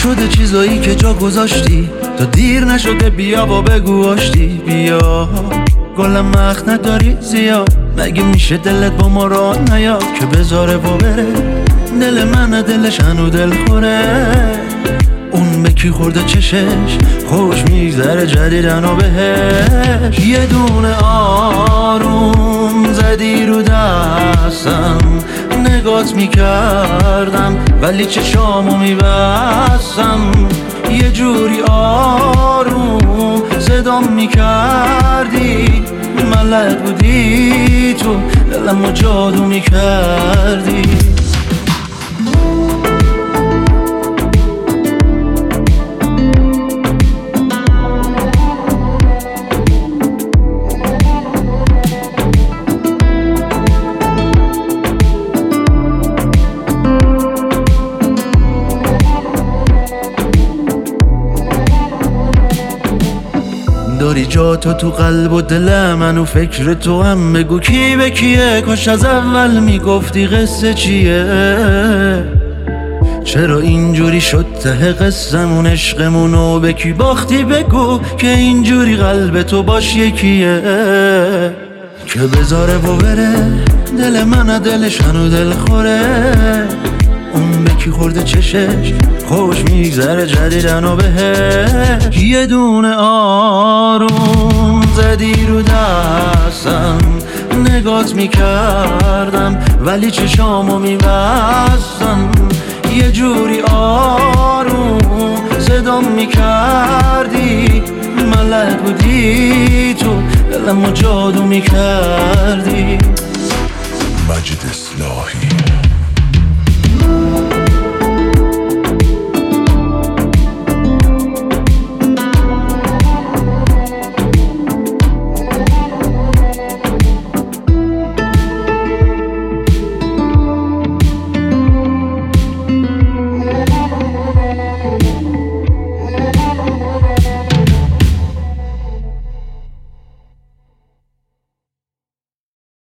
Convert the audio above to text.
شده چیزایی که جا گذاشتی تا دیر نشده، بیا و بگو آشتی. بیا گلم مخ نداری زیاد، مگه میشه دلت با ما راه نیاد که بذاره و بره؟ دل من دلش هنو دل خوره، اون به کی خورده چشش خوش میگذره جدیدن و بهش. یه دونه آروم زدی رو دستم، نگات میکردم ولی چشامو میبستم. یه جوری آروم صدام میکردی، ملک بودی تو دلمو جادو میکردی. داری جا تو قلب و دل من و فکر تو هم. بگو کی به کیه، کاش از اول میگفتی قصه چیه. چرا اینجوری شد ته قصمون عشقمونو به کی باختی؟ بگو که اینجوری قلب تو باش یکیه که بذاره و بره. دل من دلش هنو دل خوره، اون به کی خورده چشش خوش میگذره جدیدن و بهش. یه دونه آروم زدی رو دستم، نگات میکردم ولی چشامو میبستم. یه جوری آروم صدام میکردی، ملک بودی تو دلمو جادو میکردی. مجید اصلاحی